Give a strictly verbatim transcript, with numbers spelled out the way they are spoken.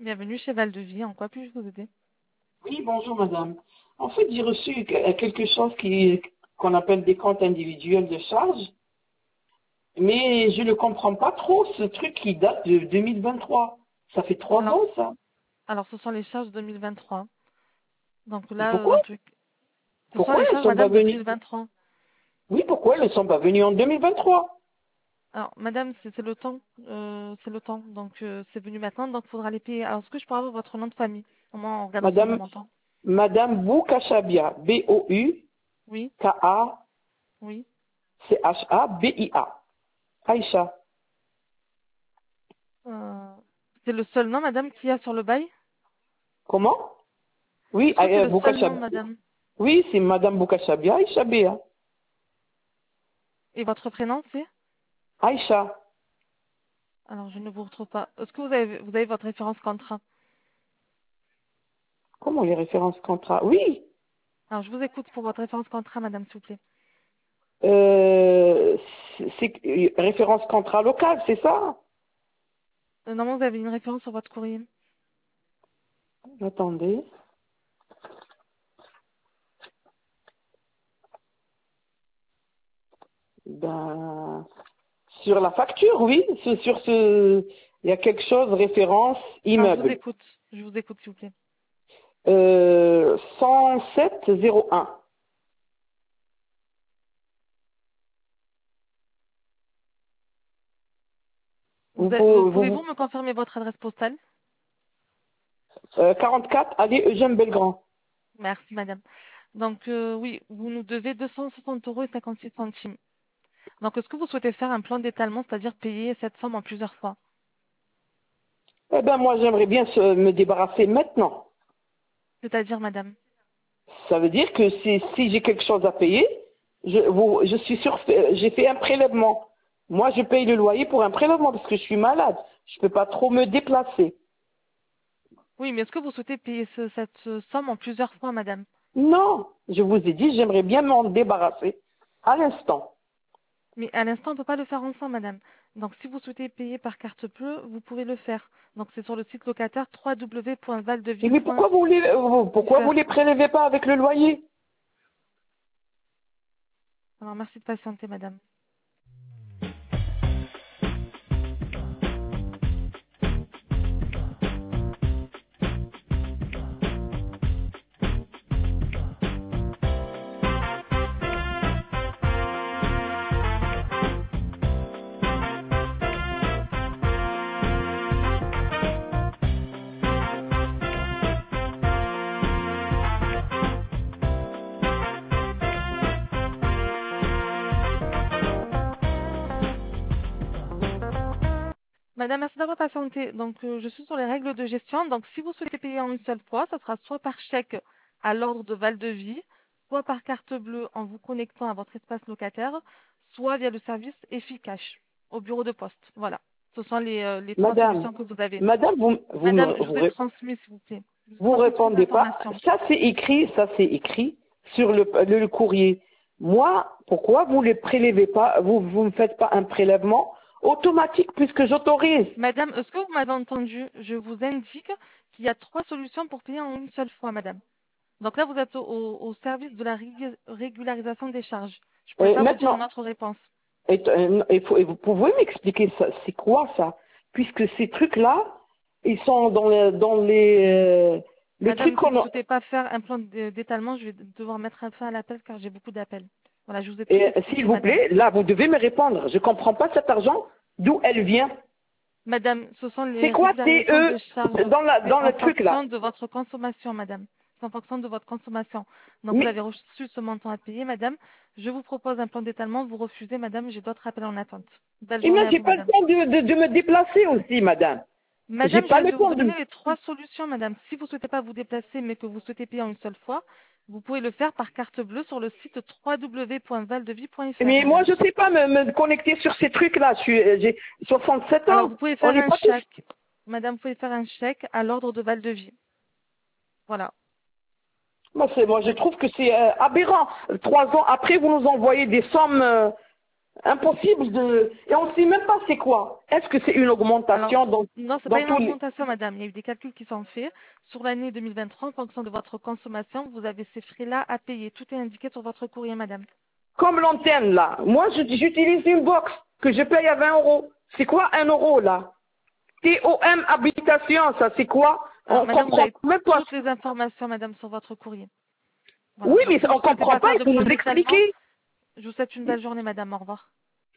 Bienvenue chez Val de Vie. En quoi puis-je vous aider? Oui, bonjour madame. En fait, j'ai reçu que- quelque chose qui qu'on appelle des comptes individuels de charge, mais je ne comprends pas trop ce truc qui date de deux mille vingt-trois. Ça fait trois Alors, ans ça. alors, ce sont les charges deux mille vingt-trois. Donc Et là, euh, pourquoi dans tout... ce sont Pourquoi les elles ne charges, sont pas madame, de venues? deux mille vingt-trois. Oui, pourquoi elles ne sont pas venues en deux mille vingt-trois? Alors, madame, c'est c'est le temps. euh, c'est le temps. Donc, euh, c'est venu maintenant. Donc, il faudra les payer. Alors, est-ce que je pourrais avoir votre nom de famille? Au moins, on regarde ensemble le Madame, montant. Madame Boukachabia, Oui, oui. B-O-U-K-A-C-H-A-B-I-A. Aïcha. Euh, c'est le seul nom, madame, qu'il y a sur le bail? Comment? Oui, Est-ce que c'est euh, le seul nom, Boukachabia. madame? Oui, c'est Madame Boukachabia, Aïcha Béa. Et votre prénom, c'est? Aïcha. Alors, je ne vous retrouve pas. Est-ce que vous avez, vous avez votre référence contrat? Comment les références contrat? Oui. Alors, je vous écoute pour votre référence contrat, madame, s'il vous plaît. Euh, c'est c'est- référence contrat local, c'est ça? Euh, normalement, vous avez une référence sur votre courrier. Attendez. Ben, sur la facture, oui. Sur, sur ce, il y a quelque chose, référence Alors, je vous immeuble. écoute. Je vous écoute, s'il vous plaît. Euh, cent sept zéro un. Vous Vous êtes- vous- pouvez, vous, Pouvez-vous vous- me confirmer votre adresse postale? euh, quarante-quatre, allez, Eugène Belgrand. Merci, madame. Donc, euh, oui, vous nous devez deux cent soixante euros et cinquante-six centimes. Donc, est-ce que vous souhaitez faire un plan d'étalement, c'est-à-dire payer cette somme en plusieurs fois? Eh ben, moi, j'aimerais bien se- me débarrasser maintenant. C'est-à-dire, madame? Ça veut dire que si, si j'ai quelque chose à payer, je, vous, je suis sûr, j'ai fait un prélèvement. Moi, je paye le loyer pour un prélèvement parce que je suis malade. Je peux pas trop me déplacer. Oui, mais est-ce que vous souhaitez payer ce- cette euh, somme en plusieurs fois, madame? Non, je vous ai dit, j'aimerais bien m'en débarrasser à l'instant. Mais à l'instant, on ne peut pas le faire ensemble, madame. Donc, si vous souhaitez payer par carte bleue, vous pouvez le faire. Donc, c'est sur le site locataire w w w point Et mais pourquoi vous les, vous- pourquoi vous valdevie point f r. les prélevez pas avec le loyer? Alors, merci de patienter, madame. Madame, merci d'avoir patienté. Donc, euh, je suis sur les règles de gestion. Donc, si vous souhaitez payer en une seule fois, ça sera soit par chèque à l'ordre de Val-de-Vie, soit par carte bleue en vous connectant à votre espace locataire, soit via le service Efficash au bureau de poste. Voilà. Ce sont les, euh, les trois Madame, solutions que vous avez. madame, vous, vous Madame, me, je vous vous, ai ré- transmis, s'il vous plaît. Je vous ai vous transmis toutes les répondez pas. informations. Ça c'est écrit, ça c'est écrit sur le, le, le courrier. Moi, pourquoi vous les prélevez pas, vous, vous me faites pas un prélèvement automatique puisque j'autorise? Madame, est-ce que vous m'avez entendu? Je vous indique qu'il y a trois solutions pour payer en une seule fois, madame. Donc là, vous êtes au, au- au service de la régul- régularisation des charges. Je ne pourrais Et pas vous dire une maintenant, autre réponse. et, euh, et faut- et vous pouvez m'expliquer ça, c'est quoi ça? Puisque ces trucs-là, ils sont dans, le, dans les, euh, les trucs Madame, si vous qu'on ne a. souhaitez pas faire un plan d- d'étalement, je vais devoir mettre un fin à l'appel car j'ai beaucoup d'appels. Voilà, je vous ai tout Et euh, s'il expliqué, vous madame. plaît, là, vous devez me répondre. Je comprends pas cet argent, d'où elle vient. Madame, ce sont C'est les quoi régularisations de T E charges. dans, la, C'est dans en le truc là? fonction de votre consommation, madame. C'est en fonction de votre consommation. Donc, vous Mais, avez reçu ce montant à payer, madame. Je vous propose un plan d'étalement. Vous refusez, madame. J'ai d'autres appels en attente. Belle et moi, journée à j'ai vous, pas le madame. temps de, de, de me déplacer aussi, madame. J'ai Madame, je pas viens le de vous temps de. donner les trois solutions, madame. Si vous ne souhaitez pas vous déplacer, mais que vous souhaitez payer en une seule fois, vous pouvez le faire par carte bleue sur le site w w w point valdevie point f r, Mais moi, madame. je sais pas me, me connecter sur ces trucs-là. Je suis, euh, j'ai soixante-sept Alors, ans. vous pouvez On faire n'est un pas tous. chèque. Madame, vous pouvez faire un chèque à l'ordre de Valdevie. Voilà. Moi, c'est- moi, je trouve que c'est euh, aberrant. Trois ans après, vous nous envoyez des sommes. euh, Impossible de... Et on ne sait même pas c'est quoi. Est-ce que c'est une augmentation Alors, dans, non, c'est dans pas une tous les... augmentation, madame. Il y a eu des calculs qui sont faits. Sur l'année deux mille vingt-trois, en fonction de votre consommation, vous avez ces frais-là à payer. Tout est indiqué sur votre courrier, madame. Comme l'antenne là. Moi, je- j'utilise une box que je paye à vingt euros. C'est quoi un euro là? T O M habitation, ça c'est quoi? Alors, On madame, vous comprend avez même pas. toutes les informations, madame, sur votre courrier. Voilà. Oui, Donc, mais si vous on ne souhaitez comprend pas pas, faire il de faut nous premier prélèvement, expliquer. je vous souhaite une belle journée, madame. Au revoir.